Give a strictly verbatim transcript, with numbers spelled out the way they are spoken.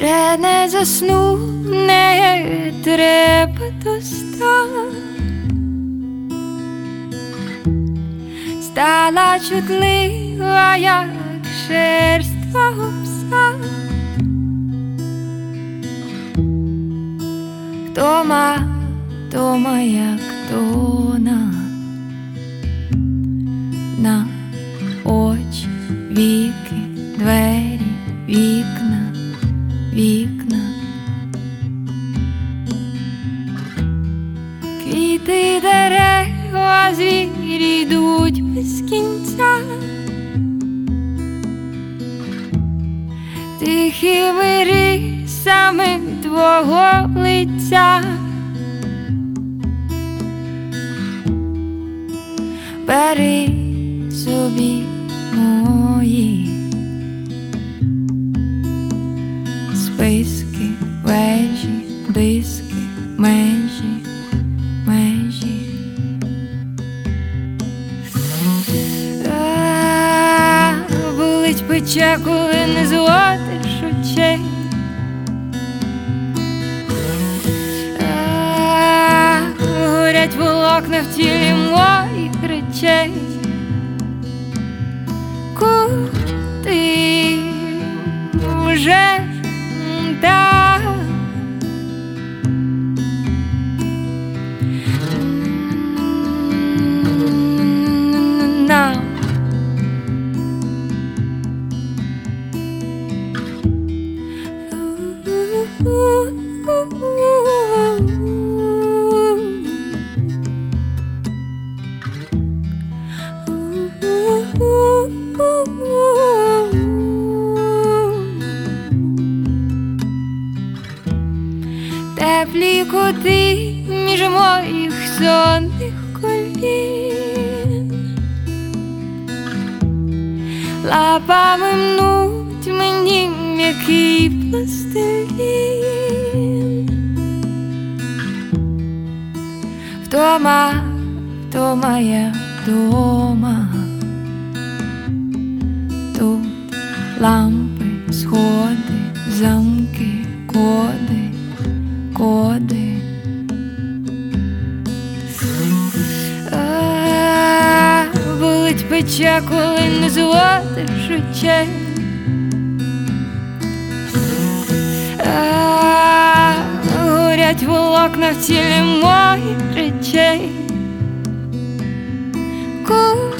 Ще не засну, не треба достати. Стала чутлива, як шерсть твого пса. Втома, втома, як тона на очі, віки, двері, вікна, вікна. Квіти, дерева, звірі йдуть без кінця. Тихими рисами твого лиця. Бери собі мої списки, вежі, диски, межі, межі. А, болить пече, коли не зводиш очей. А, горять волокна в тілі моїх речей. Куди вже так? Нам теплі кути між моїх сонних колін. Лапами мнуть мені м'який пластилін. Втома, втома, я вдома. Тут лампи, сходи, замки, коди, коди. А, болить пече, коли не зводиш очей. А, горять волокна в тілі моїх речей. Ку